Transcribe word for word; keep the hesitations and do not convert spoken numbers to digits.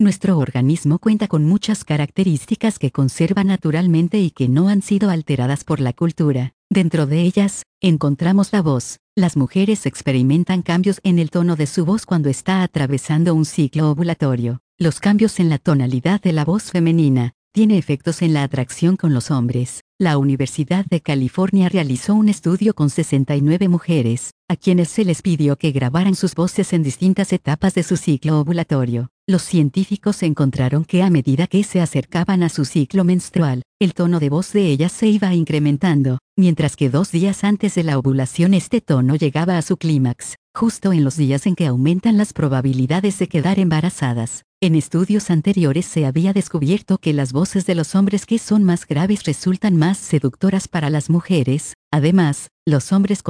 Nuestro organismo cuenta con muchas características que conserva naturalmente y que no han sido alteradas por la cultura. Dentro de ellas, encontramos la voz. Las mujeres experimentan cambios en el tono de su voz cuando está atravesando un ciclo ovulatorio. Los cambios en la tonalidad de la voz femenina tiene efectos en la atracción con los hombres. La Universidad de California realizó un estudio con sesenta y nueve mujeres, a quienes se les pidió que grabaran sus voces en distintas etapas de su ciclo ovulatorio. Los científicos encontraron que a medida que se acercaban a su ciclo menstrual, el tono de voz de ellas se iba incrementando, mientras que dos días antes de la ovulación este tono llegaba a su clímax, justo en los días en que aumentan las probabilidades de quedar embarazadas. En estudios anteriores se había descubierto que las voces de los hombres que son más graves resultan más seductoras para las mujeres. Además, los hombres con